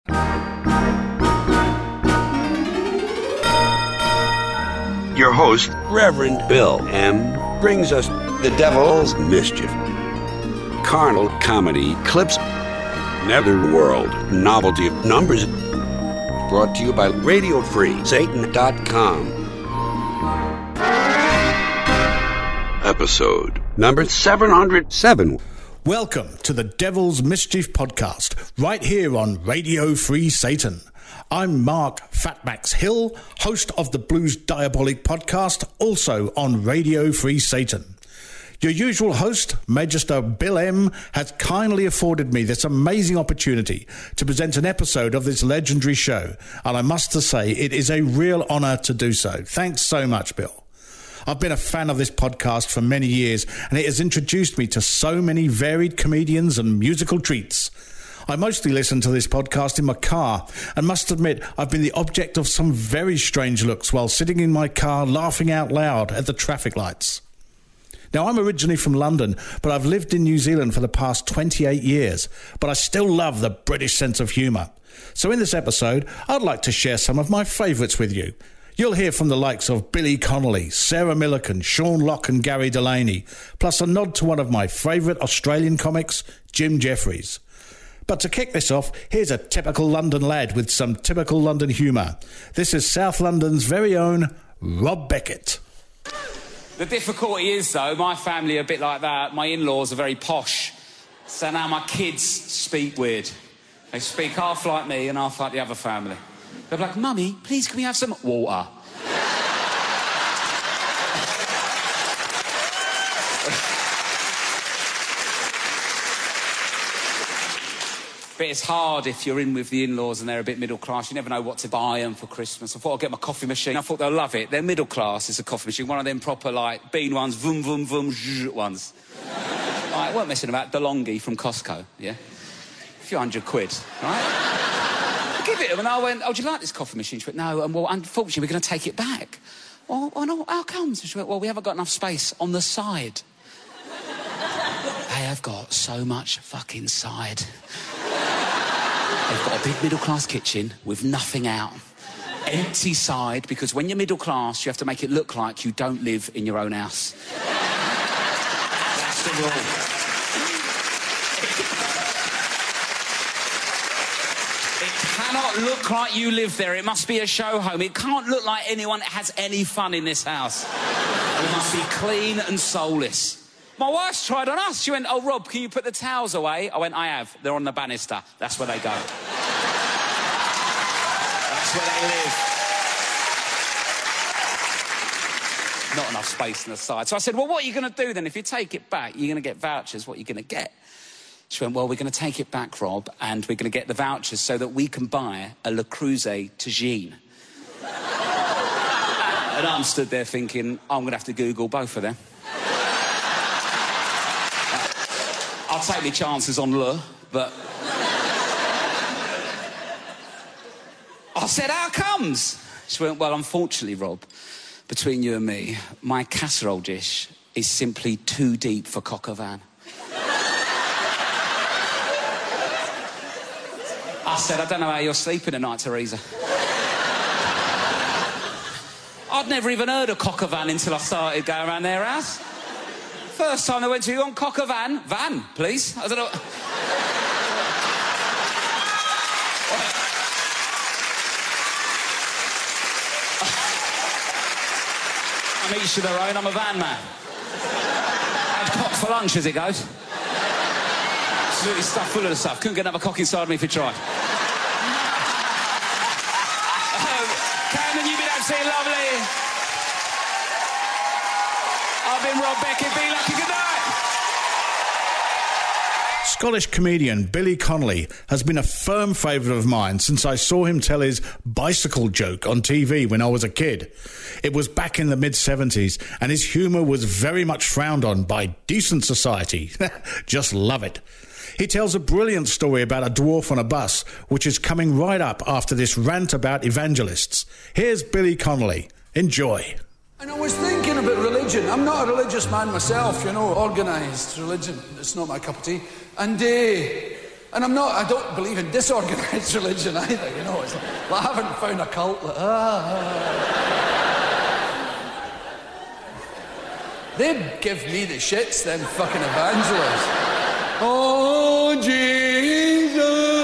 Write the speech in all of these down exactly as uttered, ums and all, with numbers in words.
Your host, Reverend Bill M., brings us the devil's mischief. Carnal comedy clips, netherworld novelty of numbers. Brought to you by radio free satan dot com. Episode number seven hundred seven. Welcome to the Devil's Mischief podcast, right here on Radio Free Satan. I'm Mark Fatmax Hill, host of the Blues Diabolic podcast, also on Radio Free Satan. Your usual host, Magister Bill M., has kindly afforded me this amazing opportunity to present an episode of this legendary show, and I must say it is a real honour to do so. Thanks so much, Bill. I've been a fan of this podcast for many years, and it has introduced me to so many varied comedians and musical treats. I mostly listen to this podcast in my car and must admit I've been the object of some very strange looks while sitting in my car laughing out loud at the traffic lights. Now, I'm originally from London, but I've lived in New Zealand for the past twenty-eight years, but I still love the British sense of humour. So in this episode, I'd like to share some of my favourites with you. You'll hear from the likes of Billy Connolly, Sarah Millican, Sean Locke and Gary Delaney, plus a nod to one of my favourite Australian comics, Jim Jeffries. But to kick this off, here's a typical London lad with some typical London humour. This is South London's very own Rob Beckett. The difficulty is, though, my family are a bit like that. My in-laws are very posh. So now my kids speak weird. They speak half like me and half like the other family. They're like, Mummy, please can we have some water? But it's hard if you're in with the in-laws and they're a bit middle class. You never know what to buy them for Christmas. I thought I'd get my coffee machine. I thought they'll love it. They're middle class, it's a coffee machine. One of them proper, like, bean ones, vroom, vroom, vroom, zzz ones. I weren't messing about. DeLonghi from Costco, yeah? A few hundred quid, right? I give it to them and I went, oh, do you like this coffee machine? She went, no, and well, unfortunately, we're going to take it back. Well, well no, how comes? She went, well, we haven't got enough space on the side. They have got so much fucking side. They've got a big middle-class kitchen with nothing out. Empty side, because when you're middle-class, you have to make it look like you don't live in your own house. That's the rule. It cannot look like you live there. It must be a show home. It can't look like anyone has any fun in this house. It must be clean and soulless. My wife's tried on us. She went, oh, Rob, can you put the towels away? I went, I have. They're on the banister. That's where they go. That's where they live. Not enough space on the side. So I said, well, what are you going to do then? If you take it back, you're going to get vouchers. What are you going to get? She went, well, we're going to take it back, Rob, and we're going to get the vouchers so that we can buy a Le Creuset Tagine. And I'm stood there thinking, I'm going to have to Google both of them. I'll take my chances on Le, but... I said, how comes? She went, well, unfortunately, Rob, between you and me, my casserole dish is simply too deep for coq au vin. I said, I don't know how you're sleeping at night, Teresa. I'd never even heard of coq au vin until I started going around their house. First time they went to, you want coq au vin? Van, please. I don't know. I'm each to their own. I'm a van man. I had cock for lunch, as it goes. Absolutely stuffed full of the stuff. Couldn't get another cock inside me if you tried. um, Camden, you've been absolutely lovely. I've been Rob Beckett. Be lucky. Good night. Scottish comedian Billy Connolly has been a firm favourite of mine since I saw him tell his bicycle joke on T V when I was a kid. It was back in the mid-seventies, and his humour was very much frowned on by decent society. Just love it. He tells a brilliant story about a dwarf on a bus, which is coming right up after this rant about evangelists. Here's Billy Connolly. Enjoy. And I was thinking about religion. I'm not a religious man myself, you know, organised religion. It's not my cup of tea. And uh, And I'm not, I don't believe in disorganized religion either, you know. It's like, well, I haven't found a cult that, ah. They'd give me the shits, them fucking evangelists. Oh, Jesus.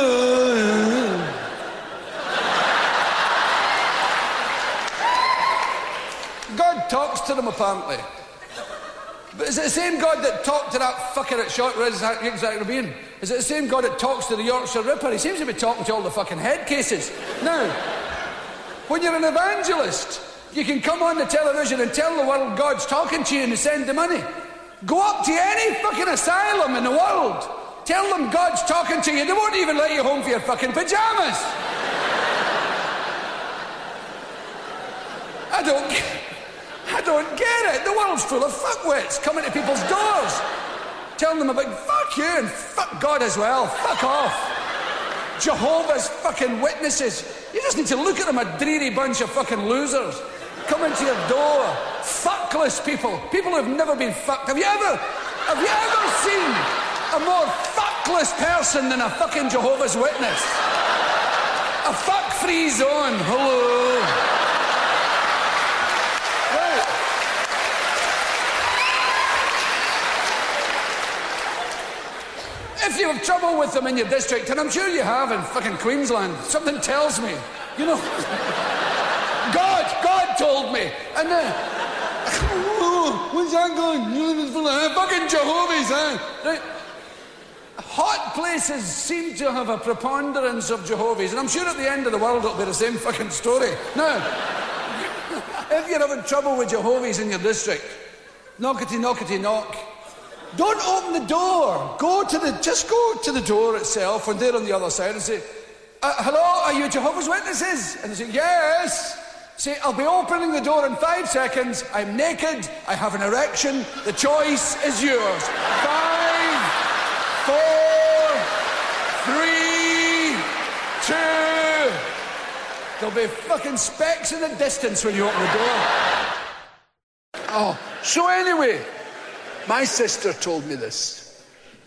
God talks to them, apparently. But is it the same God that talked to that fucker at Short Ridge, Rabin? Is it the same God that talks to the Yorkshire Ripper? He seems to be talking to all the fucking head cases. Now, when you're an evangelist, you can come on the television and tell the world God's talking to you and send the money. Go up to any fucking asylum in the world. Tell them God's talking to you. They won't even let you home for your fucking pyjamas. I don't get I don't get it. The world's full of fuckwits coming to people's doors. Telling them about fuck you and fuck God as well. Fuck off. Jehovah's fucking Witnesses. You just need to look at them, a dreary bunch of fucking losers. Coming to your door. Fuckless people. People who've never been fucked. Have you ever, have you ever seen a more fuckless person than a fucking Jehovah's Witness? A fuck-free zone. Hello. Right. If you have trouble with them in your district, and I'm sure you have in fucking Queensland, something tells me, you know, God, God told me, and uh, oh, what's that going? Fucking Jehovah's, huh? Right. Hot places seem to have a preponderance of Jehovah's, and I'm sure at the end of the world it'll be the same fucking story. Now, if you're having trouble with Jehovah's in your district, knockety knockety knock. Don't open the door. Go to the, just go to the door itself and they're on the other side and say, uh, hello, are you Jehovah's Witnesses? And they say, yes. Say, I'll be opening the door in five seconds. I'm naked. I have an erection. The choice is yours. Five, four, three, two. There'll be fucking specks in the distance when you open the door. Oh, so anyway, my sister told me this,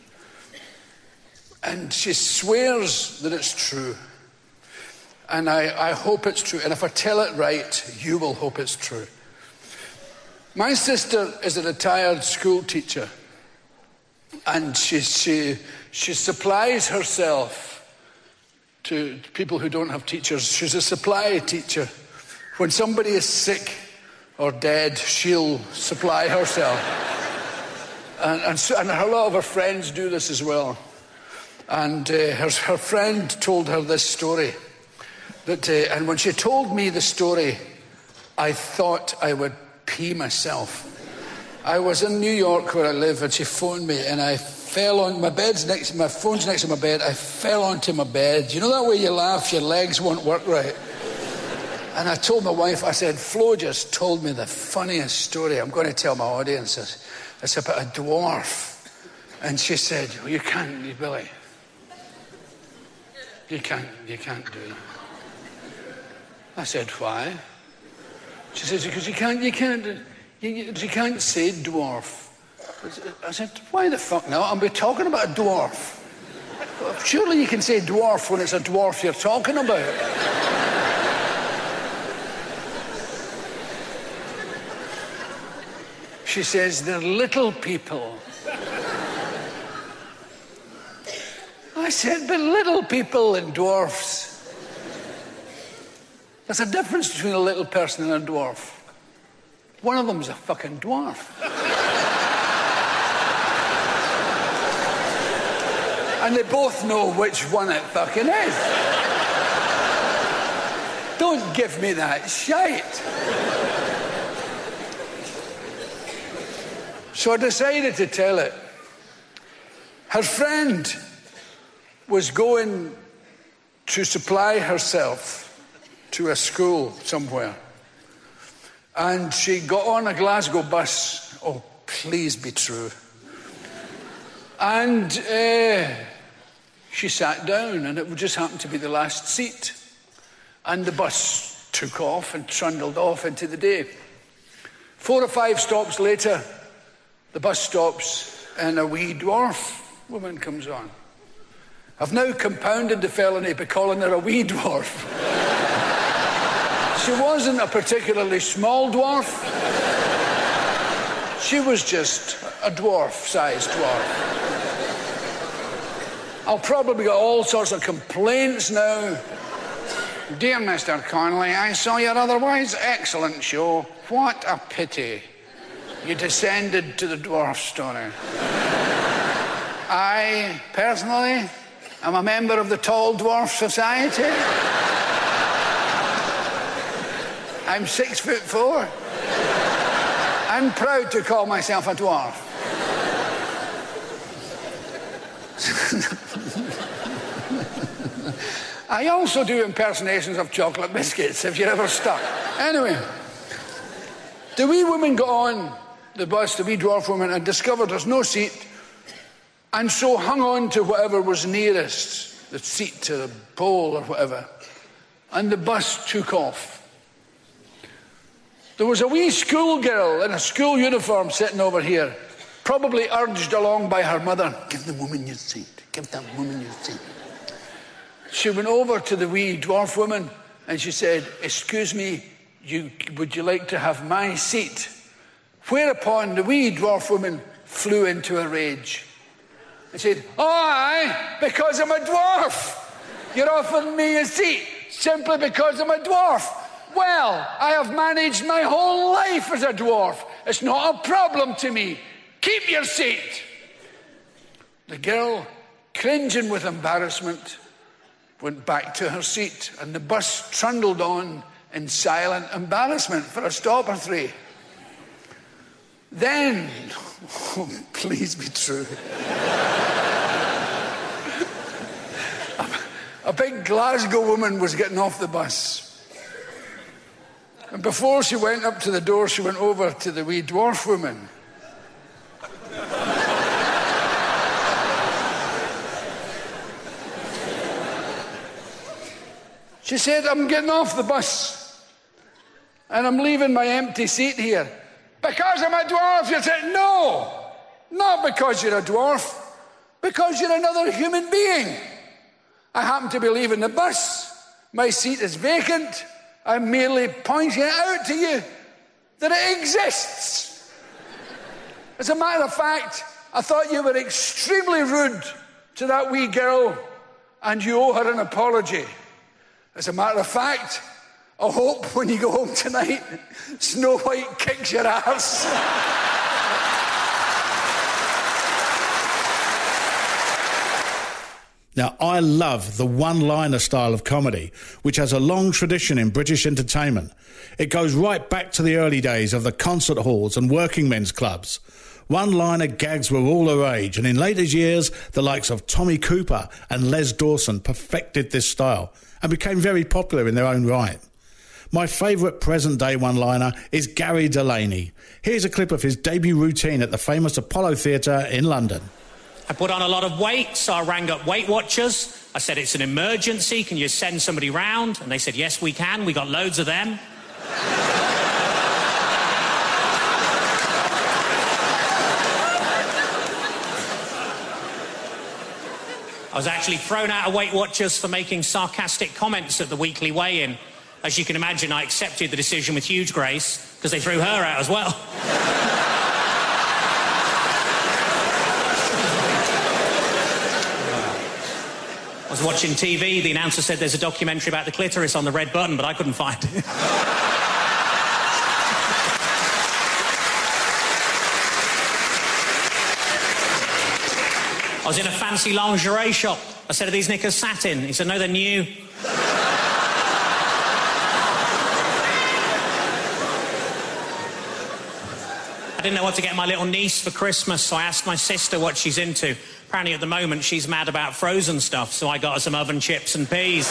and she swears that it's true, and I, I hope it's true, and if I tell it right, you will hope it's true. My sister is a retired school teacher, and she, she, she supplies herself to people who don't have teachers. She's a supply teacher. When somebody is sick or dead, she'll supply herself. And, and, so, and a lot of her friends do this as well. And uh, her, her friend told her this story. That, uh, and when she told me the story, I thought I would pee myself. I was in New York where I live, and she phoned me, and I fell on my bed's next. My phone's next to my bed. I fell onto my bed. You know that way you laugh, your legs won't work right. And I told my wife, I said, Flo just told me the funniest story. I'm going to tell my audience this. It's about a dwarf. And she said, well, you can't, Billy. You can't, you can't do that. I said, why? She says, because you can't, you can't, you, you can't say dwarf. I said, why the fuck now? I'll be talking about a dwarf. Well, surely you can say dwarf when it's a dwarf you're talking about. She says, they're little people. I said, but little people and dwarfs. There's a difference between a little person and a dwarf. One of them's a fucking dwarf. And they both know which one it fucking is. Don't give me that shite. So I decided to tell it. Her friend was going to supply herself to a school somewhere. And she got on a Glasgow bus. Oh, please be true. And uh, she sat down, and it just happened to be the last seat. And the bus took off and trundled off into the day. Four or five stops later, the bus stops, and a wee dwarf woman comes on. I've now compounded the felony by calling her a wee dwarf. She wasn't a particularly small dwarf. She was just a dwarf-sized dwarf. I'll probably get all sorts of complaints now. Dear Mister Connolly, I saw your otherwise excellent show. What a pity you descended to the dwarf story. I, personally, am a member of the Tall Dwarf Society. I'm six foot four. I'm proud to call myself a dwarf. I also do impersonations of chocolate biscuits, if you're ever stuck. Anyway, the wee woman got on the bus, the wee dwarf woman, and discovered there's no seat, and so hung on to whatever was nearest, the seat to the pole or whatever, and the bus took off. There was a wee schoolgirl in a school uniform sitting over here, probably urged along by her mother. Give the woman your seat. Give that woman your seat. She went over to the wee dwarf woman and she said, excuse me, you, would you like to have my seat? Whereupon the wee dwarf woman flew into a rage and said, oh, aye, because I'm a dwarf. You're offering me a seat simply because I'm a dwarf. Well, I have managed my whole life as a dwarf. It's not a problem to me. Keep your seat. The girl, cringing with embarrassment, went back to her seat, and the bus trundled on in silent embarrassment for a stop or three. Then, oh, please be true, a, a big Glasgow woman was getting off the bus. And before she went up to the door, she went over to the wee dwarf woman. She said, I'm getting off the bus and I'm leaving my empty seat here. Because I'm a dwarf? You said, no, not because you're a dwarf, because you're another human being. I happen to be leaving the bus. My seat is vacant. I'm merely pointing it out to you that it exists. As a matter of fact, I thought you were extremely rude to that wee girl and you owe her an apology. As a matter of fact, I hope when you go home tonight, Snow White kicks your ass. Now, I love the one-liner style of comedy, which has a long tradition in British entertainment. It goes right back to the early days of the concert halls and working men's clubs. One-liner gags were all the rage, and in later years, the likes of Tommy Cooper and Les Dawson perfected this style and became very popular in their own right. My favourite present-day one-liner is Gary Delaney. Here's a clip of his debut routine at the famous Apollo Theatre in London. I put on a lot of weight, so I rang up Weight Watchers. I said, it's an emergency, can you send somebody round? And they said, yes, we can, we got loads of them. I was actually thrown out of Weight Watchers for making sarcastic comments at the weekly weigh-in. As you can imagine, I accepted the decision with huge grace, because they threw her out as well. I was watching T V, the announcer said there's a documentary about the clitoris on the red button, but I couldn't find it. I was in a fancy lingerie shop. I said, are these knickers satin? He said, no, they're new. I didn't know what to get my little niece for Christmas, so I asked my sister what she's into. Apparently at the moment she's mad about frozen stuff, so I got her some oven chips and peas.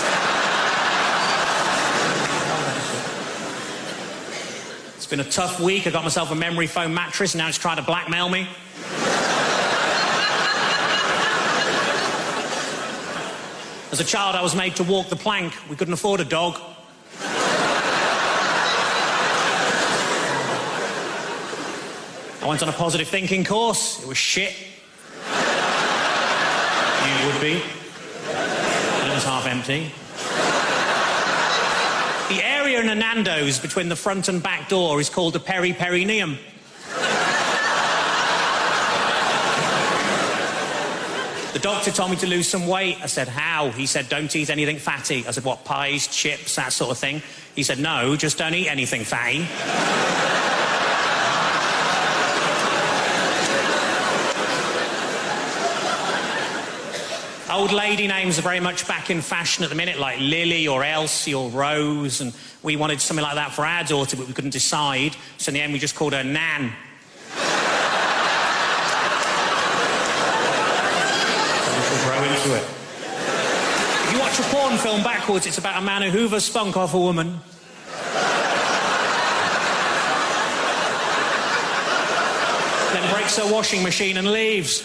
It's been a tough week. I got myself a memory foam mattress and now it's trying to blackmail me. As a child I was made to walk the plank. We couldn't afford a dog. I went on a positive thinking course. It was shit. You would be. empty. The area in a Nando's between the front and back door is called the peri-perineum. The doctor told me to lose some weight. I said, how? He said, don't eat anything fatty. I said, what, pies, chips, that sort of thing? He said, no, just don't eat anything fatty. Old lady names are very much back in fashion at the minute, like Lily or Elsie or Rose, and we wanted something like that for our daughter, but we couldn't decide, so in the end we just called her Nan. Grow into it. If you watch a porn film backwards, it's about a man who hoovers spunk off a woman. Then breaks her washing machine and leaves.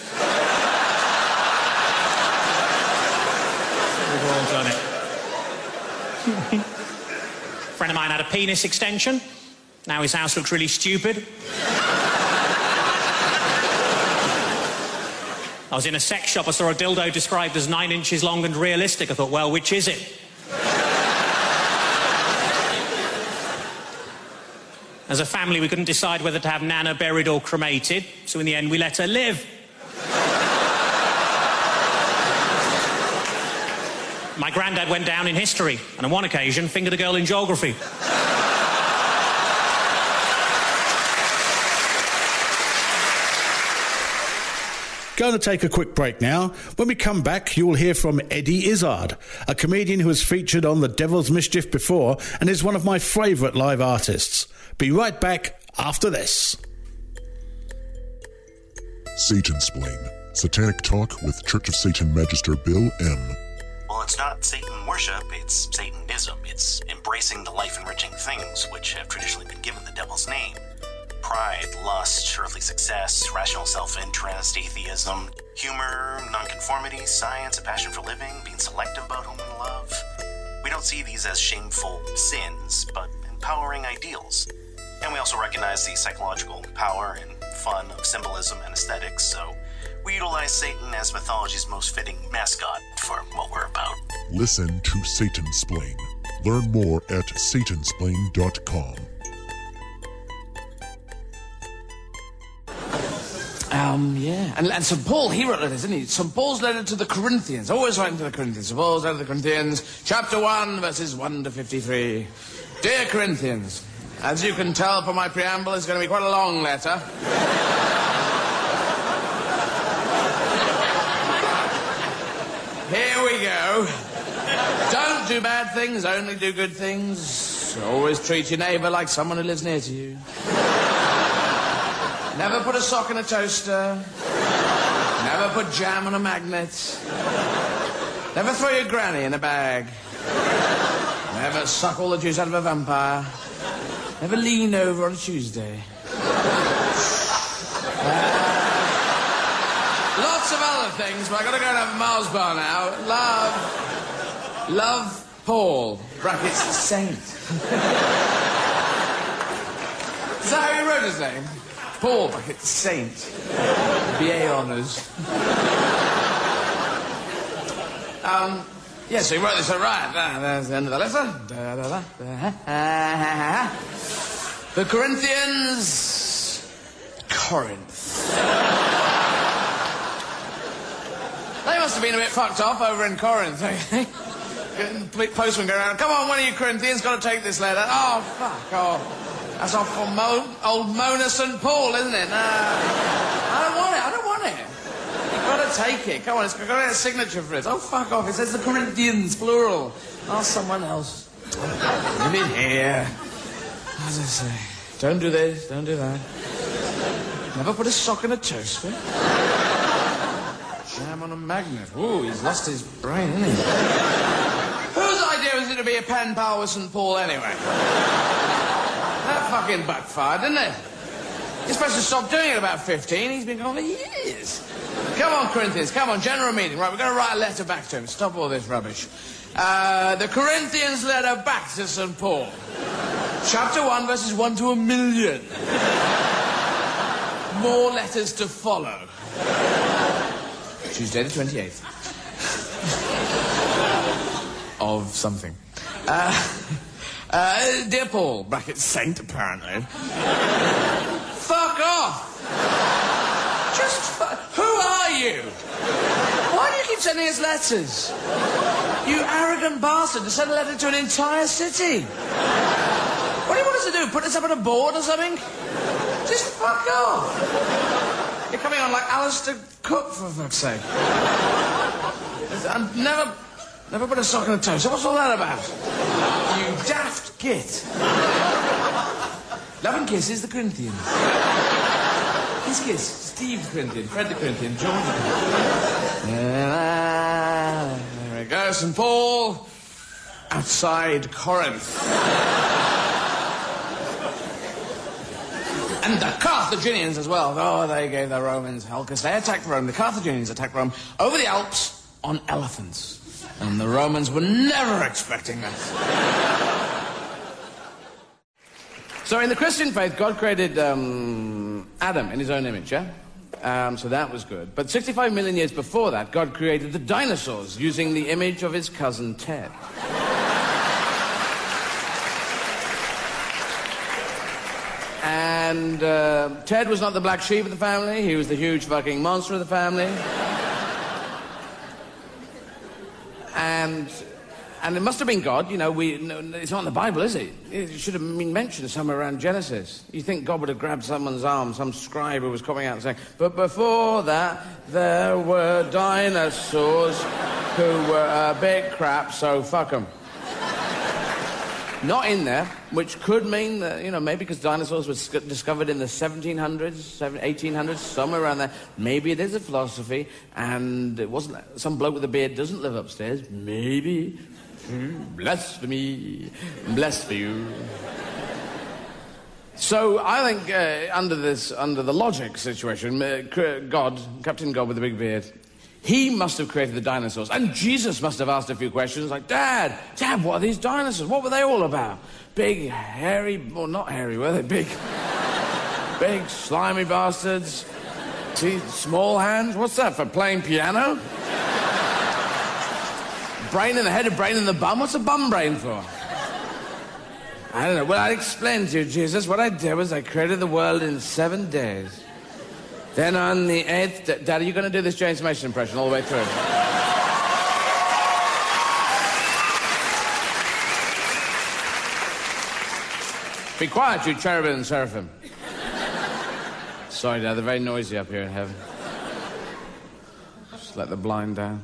We've all done it. A friend of mine had a penis extension. Now his house looks really stupid. I was in a sex shop, I saw a dildo described as nine inches long and realistic. I thought, well, which is it? As a family, we couldn't decide whether to have Nana buried or cremated, so in the end, we let her live. My granddad went down in history, and on one occasion, fingered a girl in geography. Going to take a quick break now. When we come back, you will hear from Eddie Izzard, a comedian who has featured on The Devil's Mischief before and is one of my favourite live artists. Be right back after this. Satansplain. Satanic talk with Church of Satan Magister Bill M. Well, it's not Satan worship, it's Satanism. It's embracing the life-enriching things which have traditionally been given the devil's name. Pride, lust, earthly success, rational self-interest, atheism, humor, nonconformity, science, a passion for living, being selective about whom we love. We don't see these as shameful sins, but empowering ideals. And we also recognize the psychological power and fun of symbolism and aesthetics, so we utilize Satan as mythology's most fitting mascot for what we're about. Listen to Satansplain. Learn more at satansplain dot com. Um, yeah. And, and Saint Paul, he wrote letters, didn't he? Saint Paul's letter to the Corinthians. Always writing to the Corinthians. Saint Paul's letter to the Corinthians, chapter one, verses one to fifty-three. Dear Corinthians, as you can tell from my preamble, it's going to be quite a long letter. Here we go. Don't do bad things, only do good things. Always treat your neighbour like someone who lives near to you. Never put a sock in a toaster. Never put jam on a magnet. Never throw your granny in a bag. Never suck all the juice out of a vampire. Never lean over on a Tuesday. Uh, lots of other things, but I've got to go and have a Mars bar now. Love. Love Paul. Brackets Saint. Is that how he wrote his name? Paul, bracket Saint. B A honours. um, yeah, so he wrote this, all right. There's the end of the letter. Da, da, da, da. The Corinthians, Corinth. They must have been a bit fucked off over in Corinth, don't you think? The postman go around, come on, one of you Corinthians, got to take this letter. Oh, fuck off. That's off from Mo old Mona Saint Paul, isn't it? No. I don't want it, I don't want it. You've got to take it. Come on, it's got to get a signature for it. Oh, fuck off. It says the Corinthians, plural. Ask someone else. Live in here. As I say, don't do this, don't do that. Never put a sock in a toaster. Jam on a magnet. Ooh, he's lost his brain, hasn't he? Whose idea was it to be a pen pal with Saint Paul, anyway? That fucking backfired, didn't it? You're supposed to stop doing it about fifteen. He's been gone for years. Come on, Corinthians, come on, general meeting. Right, we're going to write a letter back to him. Stop all this rubbish. Uh, the Corinthians letter back to Saint Paul. Chapter one, verses one to a million. More letters to follow. Tuesday the twenty-eighth. of something. Uh, uh, dear Paul, bracket saint, apparently. Fuck off! Just fu- Who are you? Why do you keep sending us letters? You arrogant bastard to send a letter to an entire city. What do you want us to do? Put us up on a board or something? Just fuck off. You're coming on like Alistair Cook, for fuck's sake. I've never, never put a sock on a toe. So what's all that about? You daft git. Love and kisses, the Corinthians. Kiss, kiss. Steve the Corinthian, Fred the Corinthian, George the Corinthian. There we go, Saint Paul. Outside Corinth. And the Carthaginians as well. Oh, they gave the Romans hell, because they attacked Rome. The Carthaginians attacked Rome over the Alps on elephants. And the Romans were never expecting that. So in the Christian faith, God created um, Adam in his own image, yeah? Um, so that was good. But sixty-five million years before that, God created the dinosaurs using the image of his cousin Ted. And uh, Ted was not the black sheep of the family. He was the huge fucking monster of the family. And and it must have been God. You know, we no, it's not in the Bible, is it? It should have been mentioned somewhere around Genesis. You think God would have grabbed someone's arm, some scribe who was coming out and saying, but before that, there were dinosaurs who were a bit crap, so fuck them. Not in there, which could mean that, you know, maybe because dinosaurs were discovered in the seventeen hundreds, eighteen hundreds, somewhere around there. Maybe it is a philosophy, and it wasn't some bloke with a beard doesn't live upstairs. Maybe. Blasphemy. Bless for you. So I think uh, under this, under the logic situation, uh, God, Captain God with the big beard, he must have created the dinosaurs. And Jesus must have asked a few questions like, Dad, Dad, what are these dinosaurs? What were they all about? Big, hairy, well, not hairy, were they? Big, big, slimy bastards. Teeth, small hands. What's that, for playing piano? Brain in the head, a brain in the bum? What's a bum brain for? I don't know. Well, I'll explain to you, Jesus. What I did was I created the world in seven days. Then on the eighth... D- Dad, are you going to do this James Mason impression all the way through? Be quiet, you cherubim and seraphim. Sorry, Dad, they're very noisy up here in heaven. Just let the blind down.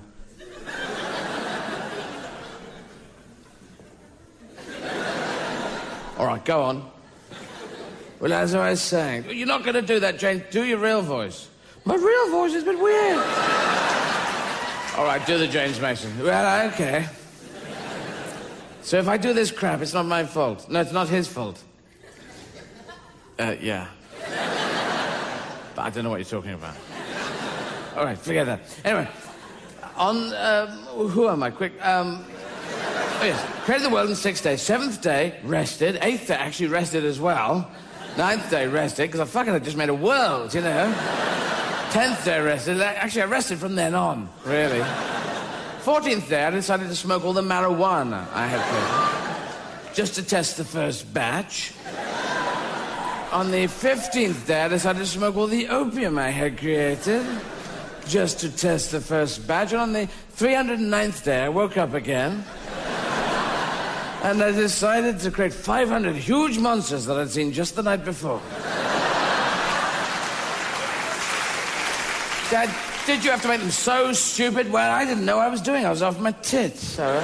All right, go on. Well, as I was saying, you're not going to do that, James. Do your real voice. My real voice is a bit weird. All right, do the James Mason. Well, okay. So if I do this crap, it's not my fault. No, it's not his fault. Uh, yeah. But I don't know what you're talking about. All right, forget that. Anyway, on, um, who am I? Quick, um... Oh, yes. Created the world in six days. Seventh day, rested. Eighth day, actually rested as well. Ninth day, rested, because I fucking had just made a world, you know. Tenth day, rested. Actually, I rested from then on, really. Fourteenth day, I decided to smoke all the marijuana I had created, just to test the first batch. On the fifteenth day, I decided to smoke all the opium I had created, just to test the first batch. And on the three hundred ninth day, I woke up again. And I decided to create five hundred huge monsters that I'd seen just the night before. Dad, did you have to make them so stupid? Well, I didn't know what I was doing. I was off my tits, so...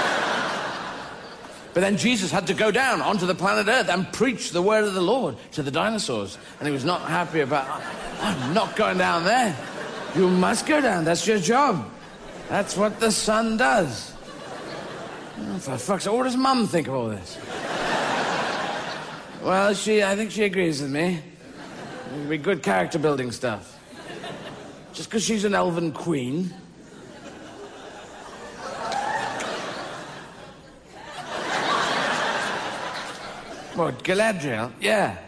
But then Jesus had to go down onto the planet Earth and preach the word of the Lord to the dinosaurs. And he was not happy about... I'm not going down there. You must go down. That's your job. That's what the son does. Oh, for fuck's sake, what does Mum think of all this? Well, she, I think she agrees with me. It'll be good character building stuff. Just because she's an elven queen. What, Galadriel? Yeah.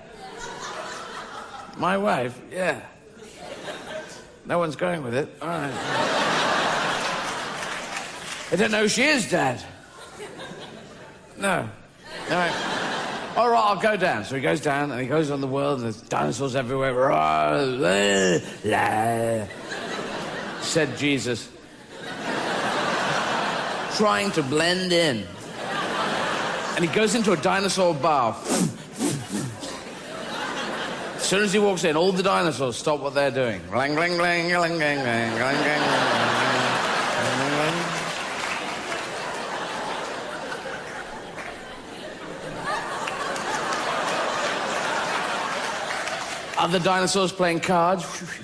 My wife? Yeah. No one's going with it. All right. I don't know who she is, Dad. No. All right. All right, I'll go down. So he goes down, and he goes on the world, and there's dinosaurs everywhere. Said Jesus. Trying to blend in. And he goes into a dinosaur bar. As soon as he walks in, all the dinosaurs stop what they're doing. Glang, glang, glang, glang, glang, glang, glang, glang. Other dinosaurs playing cards.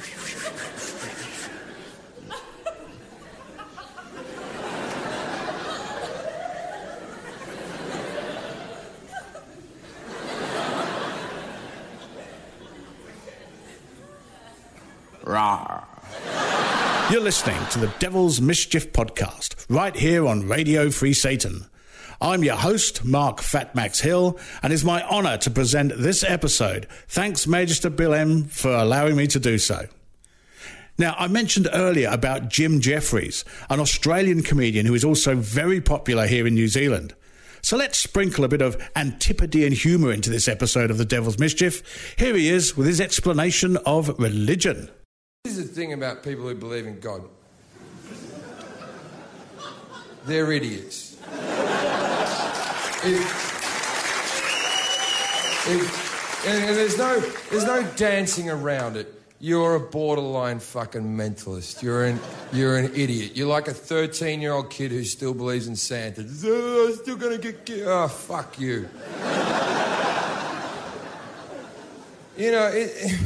Rawr. You're listening to the Devil's Mischief podcast, right here on Radio Free Satan. I'm your host, Mark Fat Max Hill, and it's my honour to present this episode. Thanks, Magister Bill M, for allowing me to do so. Now, I mentioned earlier about Jim Jeffries, an Australian comedian who is also very popular here in New Zealand. So let's sprinkle a bit of Antipodean humour into this episode of The Devil's Mischief. Here he is with his explanation of religion. Here's the thing about people who believe in God. They're idiots. If, if, and, and there's no, there's no dancing around it. You're a borderline fucking mentalist. You're an, you're an idiot. You're like a thirteen-year-old kid who still believes in Santa. Oh, I'm still gonna get killed. Oh, fuck you. You know, it, it,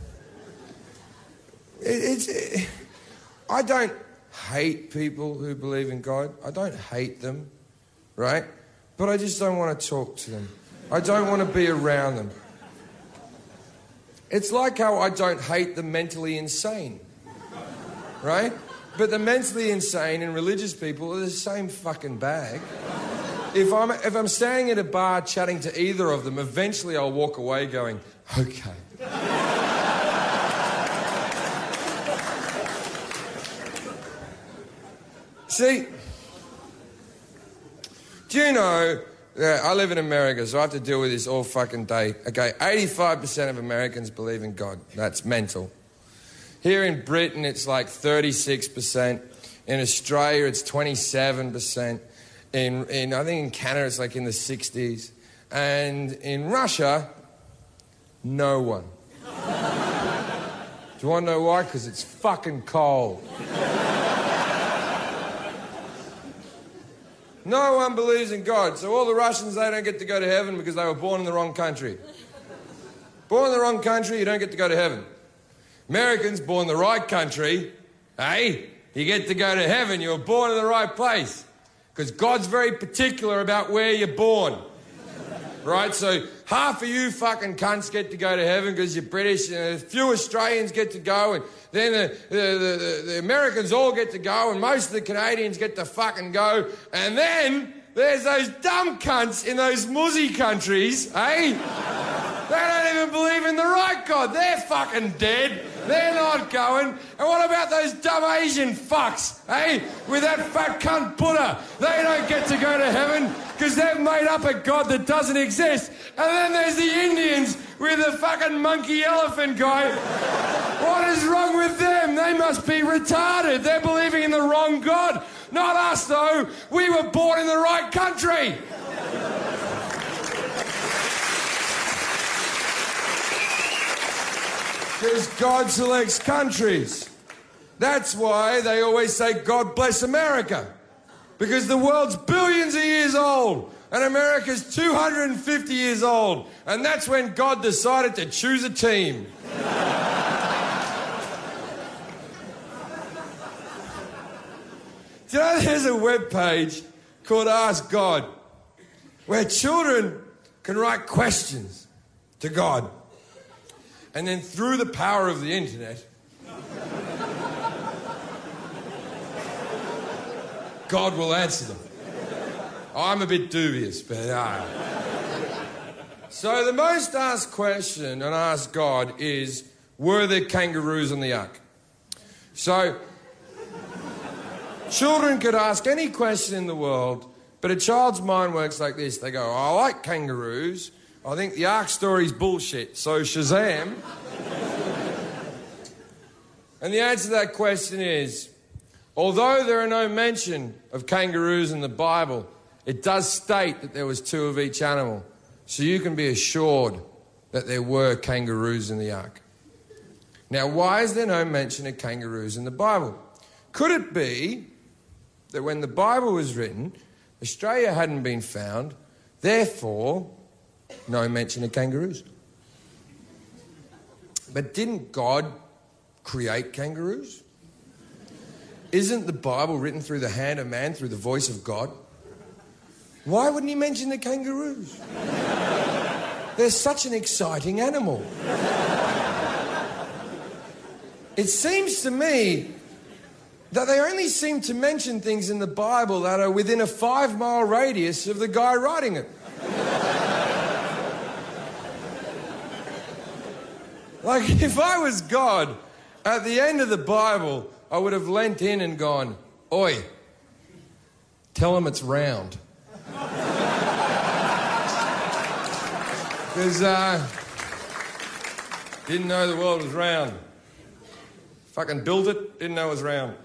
it's... It, I don't hate people who believe in God. I don't hate them, right? But I just don't want to talk to them. I don't want to be around them. It's like how I don't hate the mentally insane, right? But the mentally insane and religious people are the same fucking bag. If I'm, if I'm standing at a bar chatting to either of them, eventually I'll walk away going, okay. See, do you know, uh, I live in America, so I have to deal with this all fucking day. Okay, eighty-five percent of Americans believe in God. That's mental. Here in Britain, it's like thirty-six percent. In Australia, it's twenty-seven percent. In, in, I think in Canada, it's like in the sixties. And in Russia, no one. Do you want to know why? Because it's fucking cold. No one believes in God, so all the Russians, they don't get to go to heaven because they were born in the wrong country. Born in the wrong country, you don't get to go to heaven. Americans, born in the right country, hey, you get to go to heaven. You were born in the right place. Because God's very particular about where you're born. Right? So half of you fucking cunts get to go to heaven because you're British, and a few Australians get to go, and then the, the, the, the Americans all get to go, and most of the Canadians get to fucking go, and then there's those dumb cunts in those muzzy countries, eh? They don't even believe in the right God. They're fucking dead. They're not going. And what about those dumb Asian fucks, eh? With that fat cunt Buddha. They don't get to go to heaven because they've made up a God that doesn't exist. And then there's the Indians with the fucking monkey elephant guy. What is wrong with them? They must be retarded. They're believing in the wrong God. Not us, though. We were born in the right country. Because God selects countries. That's why they always say, God bless America. Because the world's billions of years old, and America's two hundred fifty years old. And that's when God decided to choose a team. Do you know there's a webpage called Ask God, where children can write questions to God. And then through the power of the internet, God will answer them. I'm a bit dubious, but uh. So the most asked question on Ask God is, were there kangaroos on the ark? So children could ask any question in the world, But a child's mind works like this. They go, oh, I like kangaroos. I think the Ark story's bullshit, so Shazam. And the answer to that question is, although there are no mention of kangaroos in the Bible, it does state that there was two of each animal. So you can be assured that there were kangaroos in the Ark. Now, why is there no mention of kangaroos in the Bible? Could it be that when the Bible was written, Australia hadn't been found, therefore, no mention of kangaroos? But didn't God create kangaroos? Isn't the Bible written through the hand of man, through the voice of God? Why wouldn't he mention the kangaroos? They're such an exciting animal. It seems to me that they only seem to mention things in the Bible that are within a five-mile radius of the guy writing it. Like, if I was God, at the end of the Bible, I would have leant in and gone, oi, tell him it's round. Because, uh, didn't know the world was round. Fucking built it, didn't know it was round.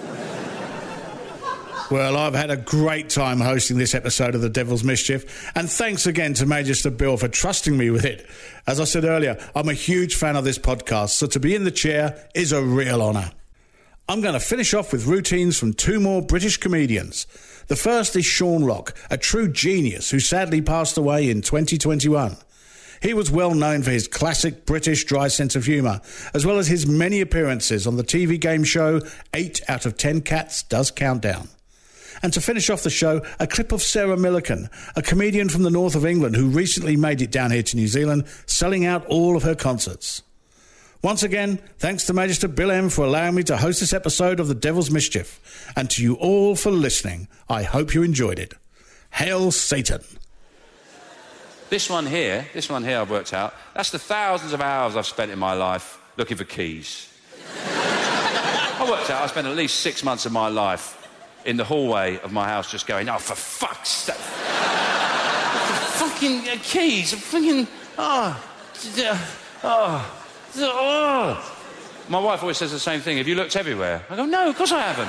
Well, I've had a great time hosting this episode of The Devil's Mischief, and thanks again to Magister Bill for trusting me with it. As I said earlier, I'm a huge fan of this podcast, so to be in the chair is a real honour. I'm going to finish off with routines from two more British comedians. The first is Sean Lock, a true genius who sadly passed away in twenty twenty-one. He was well known for his classic British dry sense of humour, as well as his many appearances on the T V game show eight out of ten Cats Does Countdown. And to finish off the show, a clip of Sarah Millican, a comedian from the north of England who recently made it down here to New Zealand, selling out all of her concerts. Once again, thanks to Magister Bill M for allowing me to host this episode of The Devil's Mischief. And to you all for listening. I hope you enjoyed it. Hail Satan. This one here, this one here I've worked out, that's the thousands of hours I've spent in my life looking for keys. I worked out I spent at least six months of my life in the hallway of my house just going, oh, for fuck's sake. Fucking uh, keys, fucking, oh, oh, oh. My wife always says the same thing, have you looked everywhere? I go, no, of course I haven't.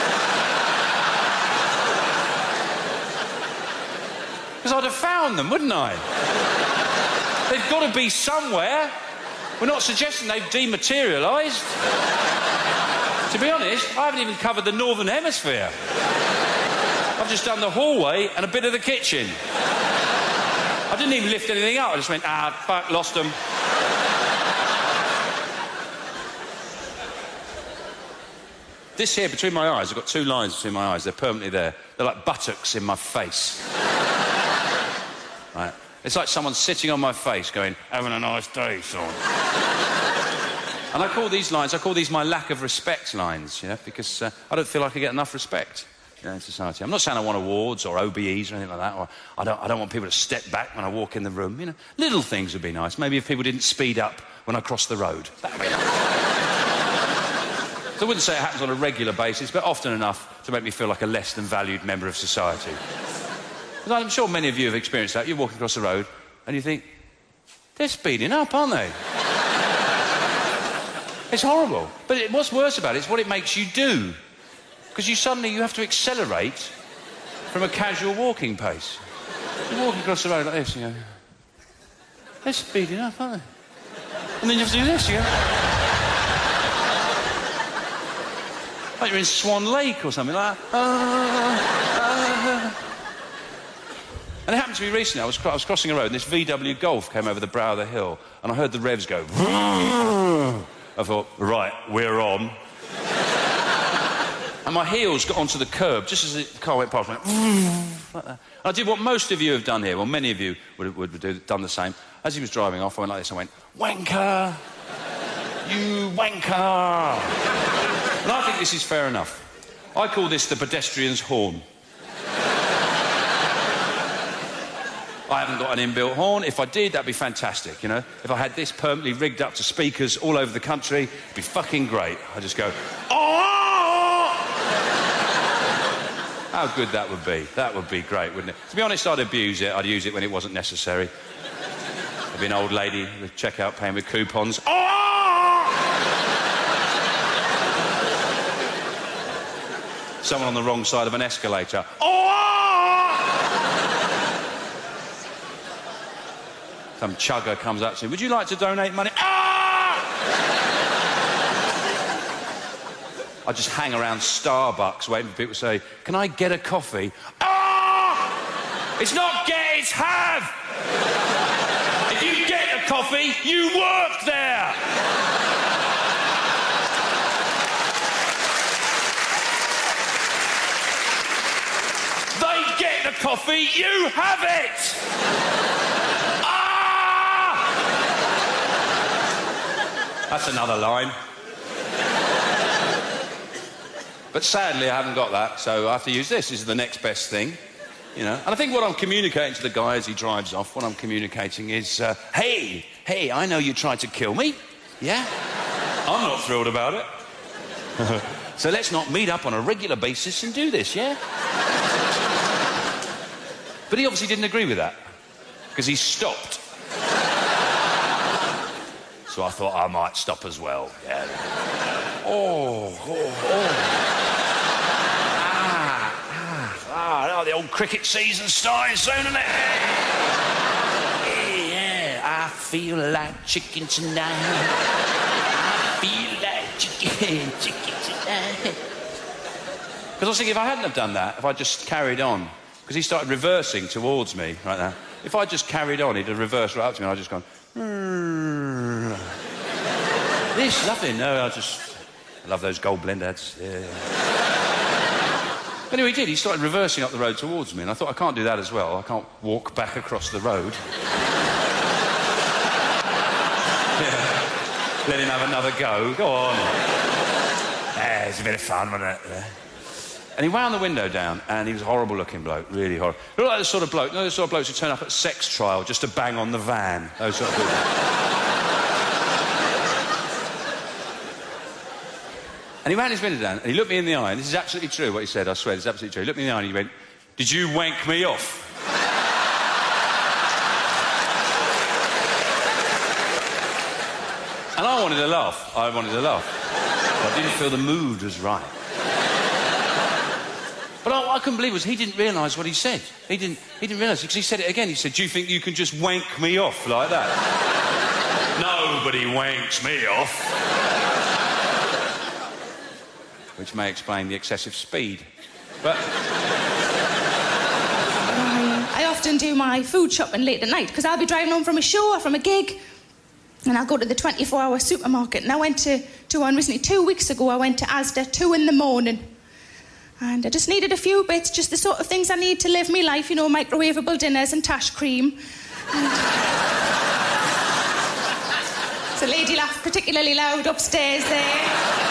Because I'd have found them, wouldn't I? They've got to be somewhere. We're not suggesting they've dematerialised. To be honest, I haven't even covered the Northern Hemisphere. I've just done the hallway and a bit of the kitchen. I didn't even lift anything up. I just went, ah, fuck, lost them. This here, between my eyes, I've got two lines between my eyes. They're permanently there. They're like buttocks in my face. Right. It's like someone sitting on my face going, having a nice day, son. And I call these lines, I call these my lack of respect lines, you know, because uh, I don't feel like I get enough respect, you know, in society. I'm not saying I want awards or O B Es or anything like that, or I don't, I don't want people to step back when I walk in the room, you know. Little things would be nice. Maybe if people didn't speed up when I cross the road. That would be nice. So I wouldn't say it happens on a regular basis, but often enough to make me feel like a less than valued member of society. Because I'm sure many of you have experienced that. You're walking across the road and you think, they're speeding up, aren't they? It's horrible. But it, what's worse about it is what it makes you do. Because you suddenly, you have to accelerate from a casual walking pace. You're walking across the road like this, you go, they're speeding up, aren't they? And then you have to do this, you go, like you're in Swan Lake or something like that. Uh, uh, And it happened to me recently. I was, I was crossing a road and this V W Golf came over the brow of the hill and I heard the revs go. I thought, right, we're on. And my heels got onto the curb just as the car went past. I went, like that. And I did what most of you have done here, well, many of you would have do, done the same. As he was driving off, I went like this. I went, wanker, you wanker. And I think this is fair enough. I call this the pedestrian's horn. I haven't got an inbuilt horn. If I did, that'd be fantastic, you know? If I had this permanently rigged up to speakers all over the country, it'd be fucking great. I just go, oh! How good that would be. That would be great, wouldn't it? To be honest, I'd abuse it. I'd use it when it wasn't necessary. There'd be an old lady with checkout paying with coupons. Oh! Someone on the wrong side of an escalator. Oh! Some chugger comes up to me. Would you like to donate money? Ah! I just hang around Starbucks waiting for people to say, can I get a coffee? Ah! It's not get, it's have! If you get a coffee, you work there! They get the coffee, you have it! Ah! That's another line. But sadly, I haven't got that, so I have to use this. This is the next best thing, you know. And I think what I'm communicating to the guy as he drives off, what I'm communicating is, uh, hey, hey, I know you tried to kill me, yeah? I'm not thrilled about it. So let's not meet up on a regular basis and do this, yeah? But he obviously didn't agree with that, because he stopped. So I thought I might stop as well, yeah. Oh, oh, oh. Ah, oh, the old cricket season starting soon, isn't it? Yeah, I feel like chicken tonight. I feel like chicken, chicken tonight. Because I was thinking, if I hadn't have done that, if I just carried on, because he started reversing towards me right now. If I just carried on, he'd have reversed right up to me, and I'd just gone, mm. This, nothing. No, I just... I love those gold blend ads. Yeah. Anyway, he did. He started reversing up the road towards me, and I thought, I can't do that as well. I can't walk back across the road. Yeah. Let him have another go. Go on. Yeah, it's a bit of fun, wasn't it? Yeah. And he wound the window down, and he was a horrible-looking bloke, really horrible. He looked like the sort of bloke, you know, the sort of blokes who turn up at sex trial just to bang on the van. Those sort of people. And he ran his window down, and he looked me in the eye, and this is absolutely true, what he said, I swear, it's absolutely true. He looked me in the eye, and he went, did you wank me off? And I wanted to laugh. I wanted to laugh. But I didn't feel the mood was right. But what I couldn't believe was he didn't realise what he said. He didn't, he didn't realise, because he said it again. He said, do you think you can just wank me off like that? Nobody wanks me off. Which may explain the excessive speed. But... I often do my food shopping late at night, because I'll be driving home from a show or from a gig, and I'll go to the twenty-four hour supermarket. And I went to, to one recently, two weeks ago, I went to Asda, two in the morning. And I just needed a few bits, just the sort of things I need to live my life, you know, microwavable dinners and tash cream. And... So a lady laughed particularly loud upstairs there.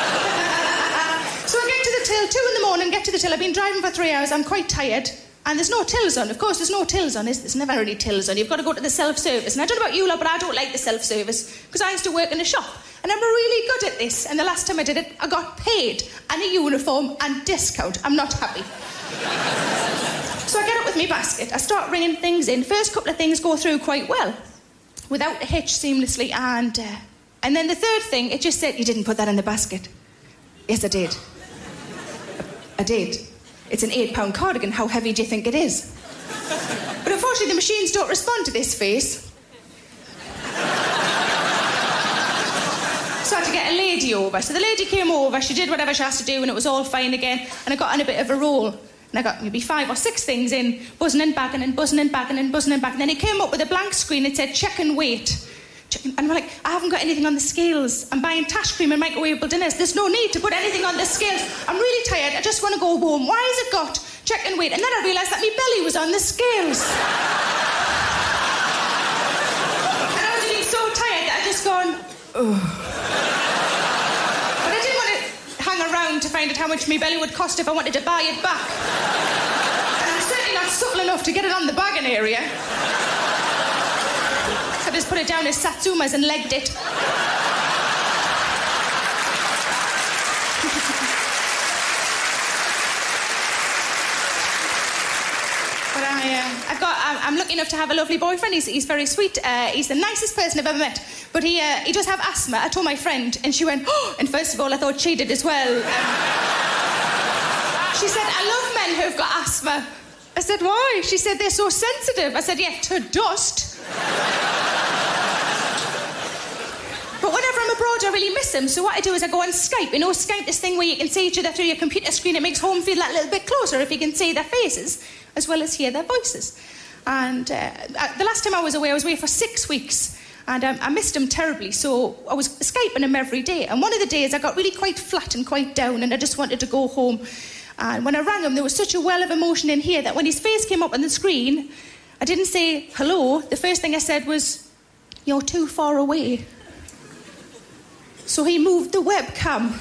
So I get to the till, two in the morning, get to the till. I've been driving for three hours, I'm quite tired. And there's no tills on. Of course, there's no tills on. There's never any tills on. You've got to go to the self-service. And I don't know about you lot, but I don't like the self-service, because I used to work in a shop. And I'm really good at this. And the last time I did it, I got paid and a uniform and discount. I'm not happy. So I get up with my basket. I start ringing things in. First couple of things go through quite well, without a hitch, seamlessly. And, uh, and then the third thing, it just said, you didn't put that in the basket. Yes, I did. I did. It's an eight-pound cardigan. How heavy do you think it is? But unfortunately, the machines don't respond to this face. So I had to get a lady over. So the lady came over, she did whatever she has to do, and it was all fine again. And I got on a bit of a roll. And I got maybe five or six things in, buzzing and bagging and buzzing and bagging and buzzing and bagging. And then it came up with a blank screen. It said, check and wait. And I'm like, I haven't got anything on the scales. I'm buying tash cream and microwavable dinners. There's no need to put anything on the scales. I'm really tired. I just want to go home. Why has it got check and wait? And then I realised that my belly was on the scales. And I was feeling so tired that I just gone, oh. But I didn't want to hang around to find out how much my belly would cost if I wanted to buy it back. And I'm certainly not supple enough to get it on the bagging area. I just put it down as Satsumas and legged it. I, uh, I've got, I'm, I'm lucky enough to have a lovely boyfriend. He's, he's very sweet. Uh, he's the nicest person I've ever met. But he, uh, he does have asthma. I told my friend, and she went, oh, and first of all, I thought she did as well. Um, she said, I love men who've got asthma. I said, why? She said, they're so sensitive. I said, yeah, to dust. But whenever I'm abroad, I really miss him. So what I do is I go on Skype. You know, Skype, this thing where you can see each other through your computer screen. It makes home feel that little bit closer if you can see their faces as well as hear their voices. And uh, the last time I was away, I was away for six weeks. And um, I missed him terribly. So I was Skyping him every day. And one of the days I got really quite flat and quite down and I just wanted to go home. And when I rang him, there was such a well of emotion in here that when his face came up on the screen, I didn't say hello. The first thing I said was, you're too far away. So he moved the webcam.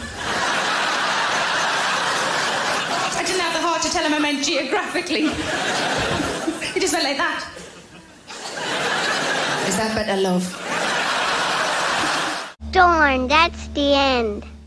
I didn't have the heart to tell him I meant geographically. He just went like that. Is that better, love? Darn, that's the end.